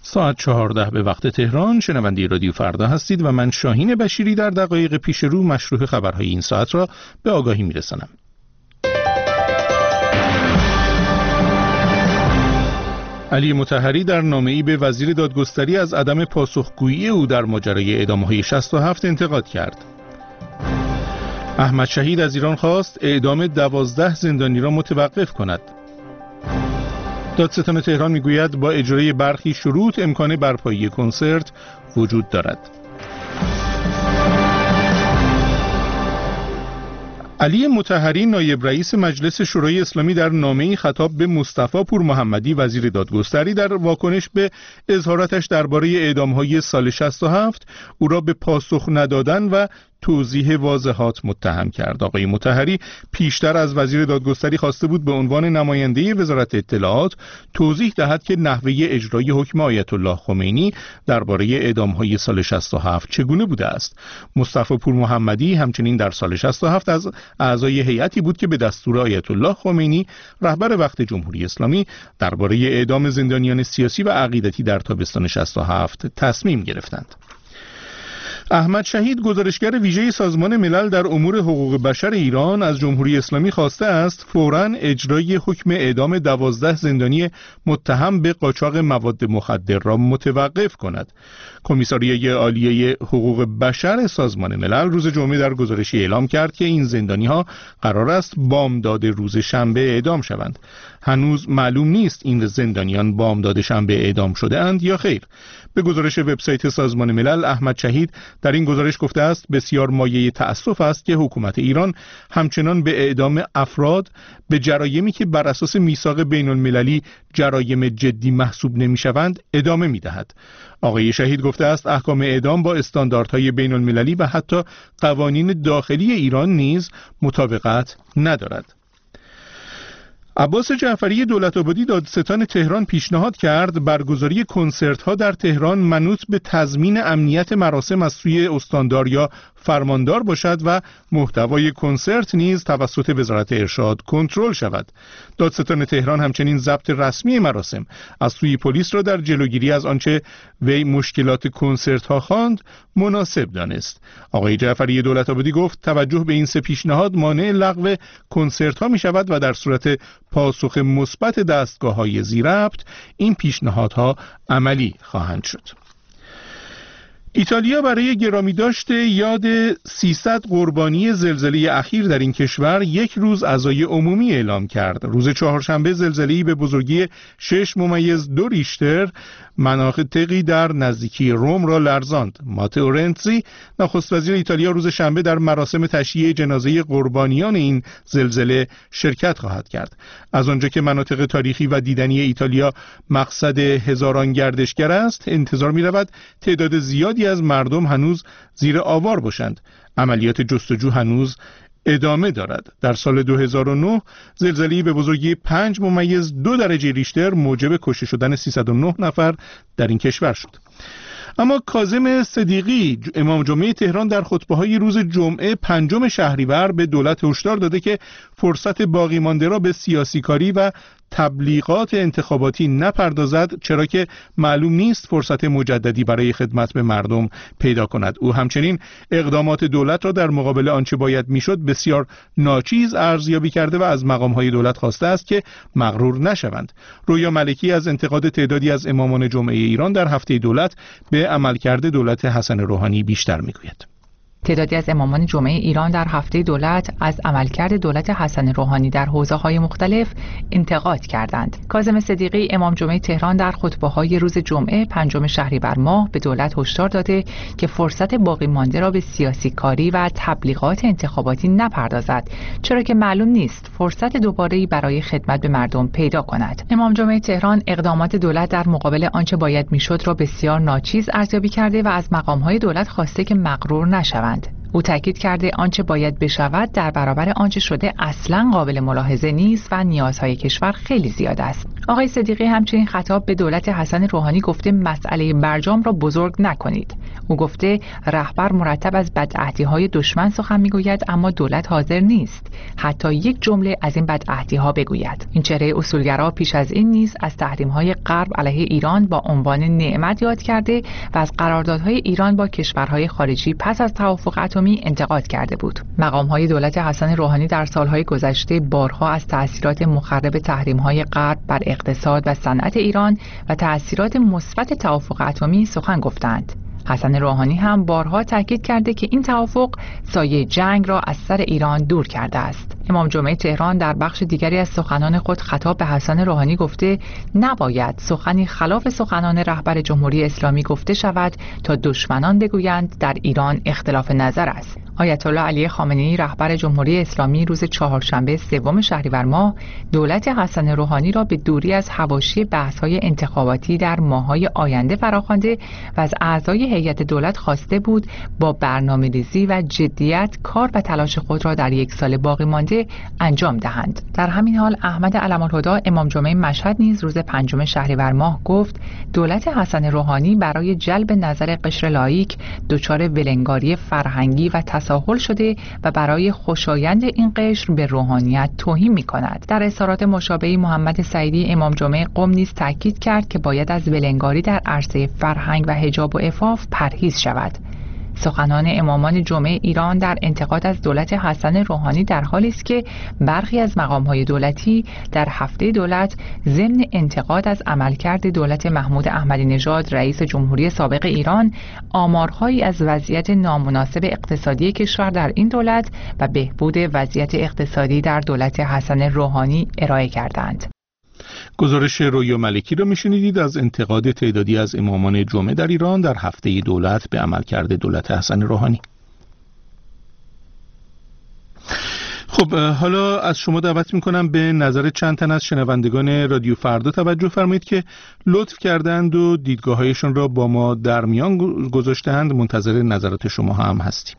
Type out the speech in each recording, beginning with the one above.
ساعت 14 به وقت تهران. شنونده رادیو فردا هستید و من شاهین بشیری در دقایق پیش رو مشروع خبرهای این ساعت را به آگاهی میرسانم. علی مطهری در نامه‌ای به وزیر دادگستری از عدم پاسخگویی او در ماجرای اعدام‌های 67 انتقاد کرد. احمد شهید از ایران خواست اعدام 12 زندانی را متوقف کند. دادستان تهران میگوید با اجرای برخی شروط امکان برپایی کنسرت وجود دارد. علی مطهری نایب رئیس مجلس شورای اسلامی در نامه‌ای خطاب به مصطفی پور محمدی وزیر دادگستری در واکنش به اظهاراتش درباره اعدام‌های سال 67 او را به پاسخ ندادن و توضیح واضحات متهم کرد. آقای مطهری پیشتر از وزیر دادگستری خواسته بود به عنوان نماینده وزارت اطلاعات توضیح دهد که نحوه اجرای حکم آیت الله خمینی درباره اعدام‌های سال 67 چگونه بوده است. مصطفی پور محمدی همچنین در سال 67 از اعضای هیئتی بود که به دستور آیت الله خمینی رهبر وقت جمهوری اسلامی درباره اعدام زندانیان سیاسی و عقیدتی در تابستان 67 تصمیم گرفتند. احمد شهید گزارشگر ویژه سازمان ملل در امور حقوق بشر ایران از جمهوری اسلامی خواسته است فوراً اجرای حکم اعدام 12 زندانی متهم به قاچاق مواد مخدر را متوقف کند. کمیساریه عالیه حقوق بشر سازمان ملل روز جمعه در گزارشی اعلام کرد که این زندانی‌ها قرار است بامداد روز شنبه اعدام شوند. هنوز معلوم نیست این زندانیان بامداد شنبه اعدام شده اند یا خیر. به گزارش وبسایت سازمان ملل احمد شهید در این گزارش گفته است بسیار مایه تأسف است که حکومت ایران همچنان به اعدام افراد به جرایمی که بر اساس میثاق بین المللی جرایم جدی محسوب نمی‌شوند ادامه می‌دهد. آقای شهید گفته است احکام اعدام با استانداردهای بین المللی و حتی قوانین داخلی ایران نیز مطابقت ندارد. عباس جعفری دولت‌آبادی دادستان تهران پیشنهاد کرد برگزاری کنسرت‌ها در تهران منوط به تضمین امنیت مراسم از سوی استاندار یا فرماندار باشد و محتوای کنسرت نیز توسط وزارت ارشاد کنترل شود. دادستان تهران همچنین ضبط رسمی مراسم از سوی پلیس را در جلوگیری از آنچه وی مشکلات کنسرت‌ها خواند مناسب دانست. آقای جعفری دولت‌آبادی گفت توجه به این سه پیشنهاد مانع لغو کنسرت‌ها می‌شود و در صورت پاسخ مثبت دستگاه‌های ذی‌ربط این پیشنهادها عملی خواهند شد. ایتالیا برای گرامی داشته یاد 300 قربانی زلزله اخیر در این کشور یک روز عزای عمومی اعلام کرد. روز چهارشنبه زلزله‌ای به بزرگی 6.2 ریشتر مناطقی در نزدیکی روم را لرزاند. ماتئو رنزی نخست وزیر ایتالیا روز شنبه در مراسم تشییع جنازه قربانیان این زلزله شرکت خواهد کرد. از آنجا که مناطق تاریخی و دیدنی ایتالیا مقصد هزاران گردشگر است، انتظار می‌رود تعداد زیادی از مردم هنوز زیر آوار باشند. عملیات جستجو هنوز ادامه دارد. در سال 2009 زلزله‌ای به بزرگی 5.2 درجه ریشتر موجب کشته شدن 309 نفر در این کشور شد. اما کاظم صدیقی امام جمعه تهران در خطبه‌های روز جمعه 5 شهریور به دولت هشدار داده که فرصت باقی مانده را به سیاسی کاری و تبلیغات انتخاباتی نپردازد، چرا که معلوم نیست فرصت مجددی برای خدمت به مردم پیدا کند. او همچنین اقدامات دولت را در مقابل آنچه باید میشد بسیار ناچیز ارزیابی کرده و از مقام‌های دولت خواسته است که مغرور نشوند. رویا ملکی از انتقاد تعدادی از امامان جمعه ایران در هفته دولت به عملکرد دولت حسن روحانی بیشتر میگوید. تعدادی از امامان جمعه ایران در هفته دولت از عملکرد دولت حسن روحانی در حوزه‌های مختلف انتقاد کردند. کاظم صدیقی امام جمعه تهران در خطبه‌های روز جمعه 5 شهریور ماه به دولت هشدار داده که فرصت باقی مانده را به سیاسی کاری و تبلیغات انتخاباتی نپردازد، چرا که معلوم نیست فرصت دوباره‌ای برای خدمت به مردم پیدا کند. امام جمعه تهران اقدامات دولت در مقابل آنچه باید میشد را بسیار ناچیز ارزیابی کرده و از مقام‌های دولت خواسته که مغرور نشوند. او تاکید کرده آنچه باید بشود در برابر آنچه شده اصلاً قابل ملاحظه نیست و نیازهای کشور خیلی زیاد است. آقای صدیقی همچنین خطاب به دولت حسن روحانی گفته مسئله برجام را بزرگ نکنید. او گفته رهبر مرتب از بدعهدی‌های دشمن سخن میگوید اما دولت حاضر نیست حتی یک جمله از این بدعهدی‌ها بگوید. این چهره اصولگرا پیش از این نیز از تحریم‌های غرب علیه ایران با عنوان نعمت یاد کرده و از قراردادهای ایران با کشورهای خارجی پس از توافق اتمی انتقاد کرده بود. مقام‌های دولت حسن روحانی در سال‌های گذشته بارها از تأثیرات مخرب تحریم‌های غرب بر اقتصاد و صنعت ایران و تأثیرات مثبت توافق اتمی سخن گفتند. حسن روحانی هم بارها تاکید کرده که این توافق سایه جنگ را از سر ایران دور کرده است. امام جمعه تهران در بخش دیگری از سخنان خود خطاب به حسن روحانی گفته نباید سخنی خلاف سخنان رهبر جمهوری اسلامی گفته شود تا دشمنان بگویند در ایران اختلاف نظر است. آیت الله علی خامنه‌ای رهبر جمهوری اسلامی روز چهارشنبه 3 شهریور ماه دولت حسن روحانی را به دوری از حواشی بحث‌های انتخاباتی در ماه‌های آینده فراخوانده و از اعضای هیئت دولت خواسته بود با برنامه‌ریزی و جدیت کار و تلاش خود را در یک سال باقی مانده انجام دهند. در همین حال احمد علم‌الهدی امام جمعه مشهد نیز روز 5 شهریور ماه گفت دولت حسن روحانی برای جلب نظر قشر لاییک دچار ولنگاری فرهنگی و تساهل شده و برای خوشایند این قشر به روحانیت توهین می‌کند. در اظهارات مشابهی محمد سعیدی امام جمعه قم نیز تاکید کرد که باید از ولنگاری در عرصه فرهنگ و حجاب و عفاف پرهیز شود. سخنان امامان جمعه ایران در انتقاد از دولت حسن روحانی در حالی است که برخی از مقام‌های دولتی در هفته دولت ضمن انتقاد از عملکرد دولت محمود احمدی نژاد رئیس جمهوری سابق ایران آمارهایی از وضعیت نامناسب اقتصادی کشور در این دولت و بهبود وضعیت اقتصادی در دولت حسن روحانی ارائه کردند. گزارش رویا ملکی را میشنیدید از انتقاد تعدادی از امامان جمعه در ایران در هفته دولت به عملکرد دولت حسن روحانی. خب حالا از شما دعوت میکنم به نظر چند تن از شنوندگان رادیو فردا توجه فرمایید که لطف کردند و دیدگاه‌هایشان را با ما در میان گذاشتند. منتظر نظرات شما هم هستیم.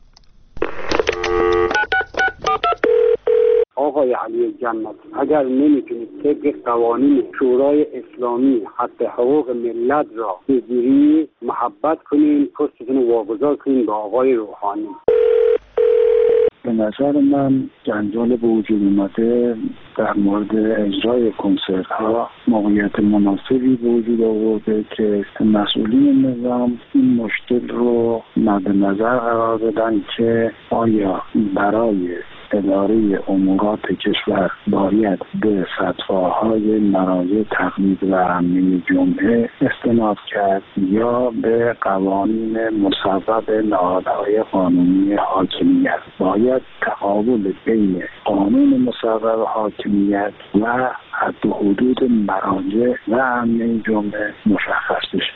آقای علی جنتی، اگر نمیتونید طبق قوانین شورای اسلامی حق حقوق ملت را بگیرید، محبت کنین، پستتون رو واگذار کنین به آقای روحانی. به نظر من جنجال به وجود اومده در مورد اجرای کنسرت ها موقعیت مناسبی به وجود آورده که مسئولین نظام این مشکل رو مد نظر قرار بدن که آیا برای اداره امورات کشور باید به فتواهای مراجع تقلید و امنی جمعه استناد کرد یا به قوانین مصوب نهادهای قانونی حاکمیت. باید تقابل بین قانون مصوب حاکمیت و حد و حدود مراجع و امنی جمعه مشخص بشه.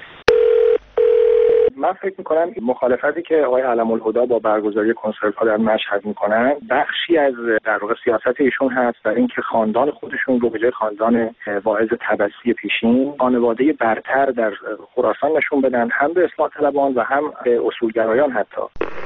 من فکر میکنم مخالفتی که آقای علم‌الهدی با برگزاری کنسرت ها در مشهد میکنن بخشی از در واقع سیاست ایشون هست در اینکه خاندان خودشون رو به جای خاندان واعظ طبسی پیشین خانواده برتر در خراسان نشون بدن، هم به اصلاح طلبان و هم به اصولگرایان. حتی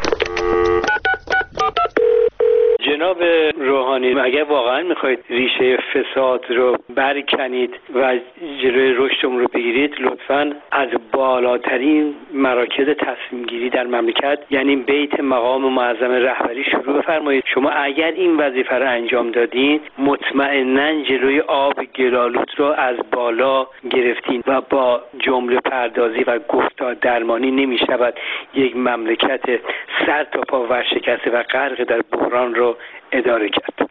جناب روحانی، اگر واقعا میخواید ریشه فساد رو برکنید و جلوی رشدمون رو بگیرید، لطفاً از بالاترین مراکز تصمیم گیری در مملکت یعنی بیت مقام معظم رهبری شروع بفرمایید. شما اگر این وظیفه رو انجام دادین، مطمئناً جلوی آب گلالود رو از بالا گرفتین و با جمله پردازی و گفتار درمانی نمیشود یک مملکت سر تا پا ورشکسته و غرق در بحران رو اداره کرد.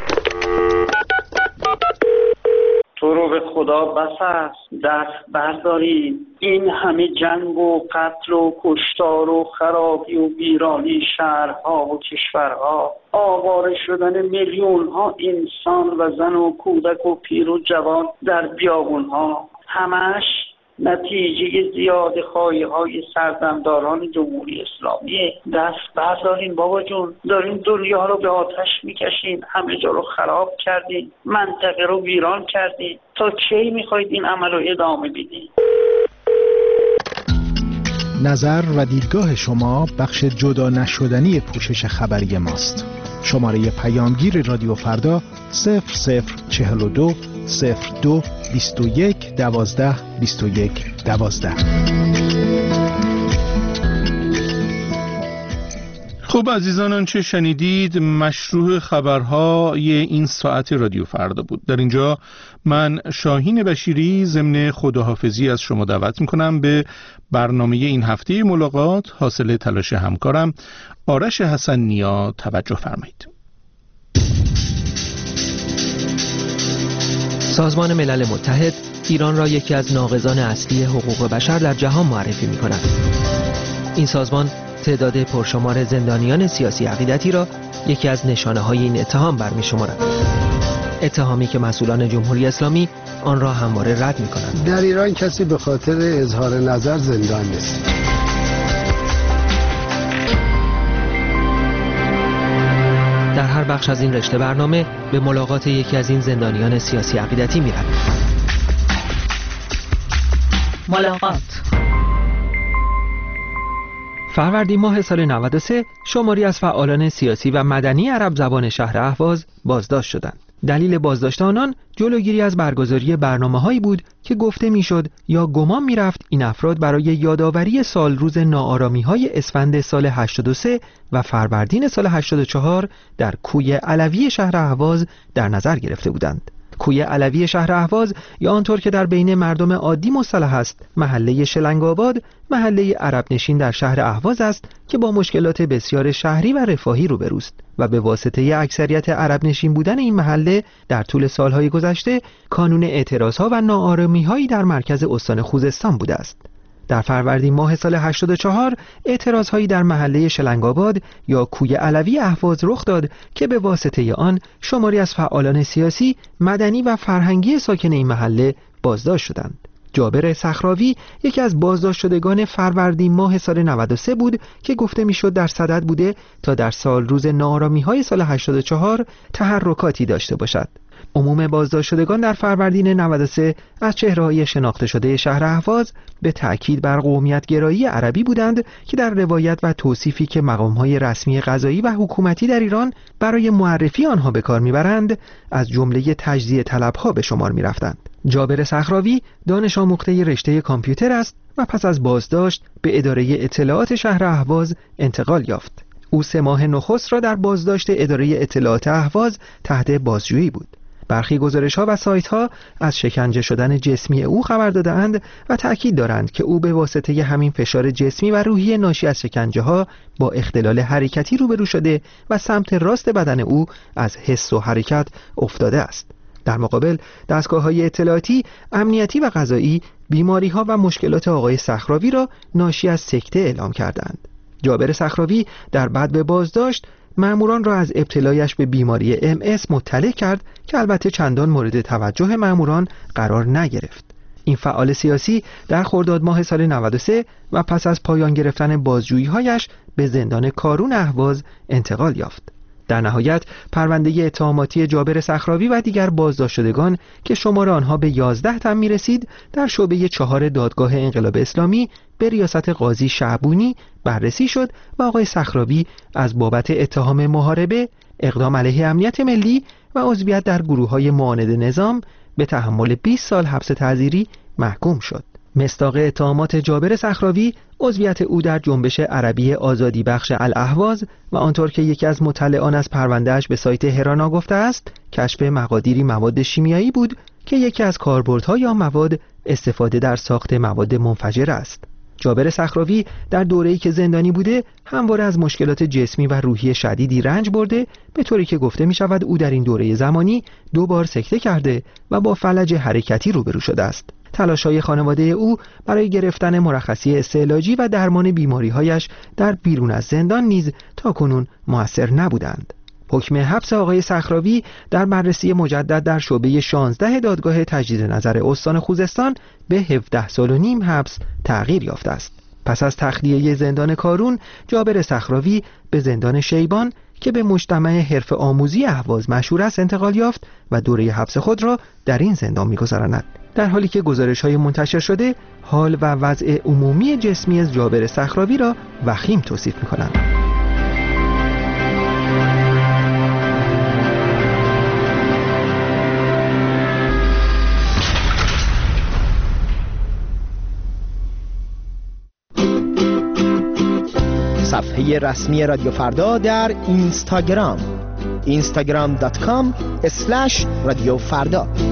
تو رو به خدا بس است دست برداری. این همه جنگ و قتل و کشتار و خرابی و ویرانی شهرها و کشورها، آواره شدن میلیون ها انسان و زن و کودک و پیر و جوان در بیابونها، همش نتیجه زیاد خواهی‌های سردمداران جمهوری اسلامی. دست بردارین بابا جون، دارین دنیا رو به آتش میکشین، همه جا رو خراب کردین، منطقه رو ویران کردین. تا کی میخواید این عمل رو ادامه بدین؟ نظر و دیدگاه شما بخش جدا نشدنی پوشش خبری ماست. شماره پیامگیر رادیو فردا 0042 02 21 12 21 12. خب عزیزان، آنچه شنیدید مشروع خبرهای این ساعت رادیو فردا بود. در اینجا من شاهین بشیری ضمن خداحافظی از شما دعوت میکنم به برنامه این هفته ملاقات حاصل تلاش همکارم آرش حسن نیا توجه فرمایید. سازمان ملل متحد ایران را یکی از ناقضان اصلی حقوق بشر در جهان معرفی می‌کند. این سازمان تعداد پرشمار زندانیان سیاسی عقیدتی را یکی از نشانه‌های این اتهام برمی‌شمارد. اتهامی که مسئولان جمهوری اسلامی آن را همواره رد می‌کنند. در ایران کسی به خاطر اظهار نظر زندان نیست. در هر بخش از این رشته برنامه به ملاقات یکی از این زندانیان سیاسی عقیدتی می‌رویم. ملاقات. فروردین ماه سال 93 شماری از فعالان سیاسی و مدنی عرب زبان شهر اهواز بازداشت شدند. دلیل بازداشت آنان جلوگیری از برگزاری برنامه‌هایی بود که گفته میشد یا گمان میرفت این افراد برای یادآوری سال روز ناآرامی‌های اسفند سال 83 و فروردین سال 84 در کوی علوی شهر اهواز در نظر گرفته بودند. کوی علوی شهر اهواز یا آنطور که در بین مردم عادی مصطلح است محله شلنگ‌آباد، محله عرب نشین در شهر اهواز است که با مشکلات بسیار شهری و رفاهی روبروست و به واسطه اکثریت عرب نشین بودن این محله در طول سالهای گذشته کانون اعتراضها و ناآرامی‌هایی در مرکز استان خوزستان بوده است. در فروردین ماه سال 84 اعتراضهایی در محله شلنگ‌آباد یا کوی علوی اهواز رخ داد که به واسطه آن شماری از فعالان سیاسی، مدنی و فرهنگی ساکن این محله بازداشت شدند. جابر صخراوی یکی از بازداشت شدگان فروردین ماه سال 93 بود که گفته میشد در صدد بوده تا در سال روز ناآرامی‌های سال 84 تحرکاتی داشته باشد. عموم بازداشت شدگان در فروردین 93 از چهره‌های شناخته شده شهر اهواز به تأکید بر قومیت گرایی عربی بودند که در روایت و توصیفی که مقام‌های رسمی قضایی و حکومتی در ایران برای معرفی آنها به کار می‌برند از جمله تجزیه طلب‌ها به شمار می‌رفتند. جابر صخراوی دانش آموخته رشته کامپیوتر است و پس از بازداشت به اداره اطلاعات شهر اهواز انتقال یافت. او 3 ماه نخست را در بازداشت اداره اطلاعات اهواز تحت بازجویی بود. برخی گزارش‌ها و سایت‌ها از شکنجه شدن جسمی او خبر داده‌اند و تأکید دارند که او به واسطه همین فشار جسمی و روحی ناشی از شکنجه‌ها با اختلال حرکتی روبرو شده و سمت راست بدن او از حس و حرکت افتاده است. در مقابل دستگاه‌های اطلاعاتی، امنیتی و قضایی بیماری‌ها و مشکلات آقای صخراوی را ناشی از سکته اعلام کردند. جابر صخراوی در بعد بازداشت ماموران را از ابتلایش به بیماری MS مطلع کرد که البته چندان مورد توجه ماموران قرار نگرفت. این فعال سیاسی در خرداد ماه سال 93 و پس از پایان گرفتن بازجویی‌هایش به زندان کارون اهواز انتقال یافت. در نهایت پرونده اتهاماتی جابر صخراوی و دیگر بازداشت شدگان که شمار آنها به 11 تن می‌رسید در شعبه 4 دادگاه انقلاب اسلامی به ریاست قاضی شعبونی بررسی شد و آقای صخراوی از بابت اتهام محاربه، اقدام علیه امنیت ملی و عضویت در گروه‌های معاند نظام به تحمل 20 سال حبس تعزیری محکوم شد. مصداق اتهامات جابر صخراوی عضویت او در جنبش عربی آزادی بخش الاهواز و آنطور که یکی از مطلعان از پروندهش به سایت هرانا گفته است کشف مقادیری مواد شیمیایی بود که یکی از کاربردهای آن مواد استفاده در ساخت مواد منفجر است. جابر صخراوی در دوره‌ای که زندانی بوده همواره از مشکلات جسمی و روحی شدیدی رنج برده، به طوری که گفته می شود او در این دوره زمانی 2 بار سکته کرده و با فلج حرکتی روبرو شده است. تلاش‌های خانواده او برای گرفتن مرخصی استعلاجی و درمان بیماری‌هایش در بیرون از زندان نیز تاکنون موثر نبودند. حکم حبس آقای صخراوی در بررسی مجدد در شعبه 16 دادگاه تجدید نظر استان خوزستان به 17 سال و نیم حبس تغییر یافته است. پس از تخلیه زندان کارون، جابر صخراوی به زندان شیبان که به مجتمع حرفه آموزی اهواز مشهور است انتقال یافت و دوره حبس خود را در این زندان می‌گذراند، در حالی که گزارش‌های منتشر شده حال و وضع عمومی جسمی از جابر صخراوی را وخیم توصیف می‌کنند. صفحه رسمی رادیو فردا در اینستاگرام instagram.com/رادیو فردا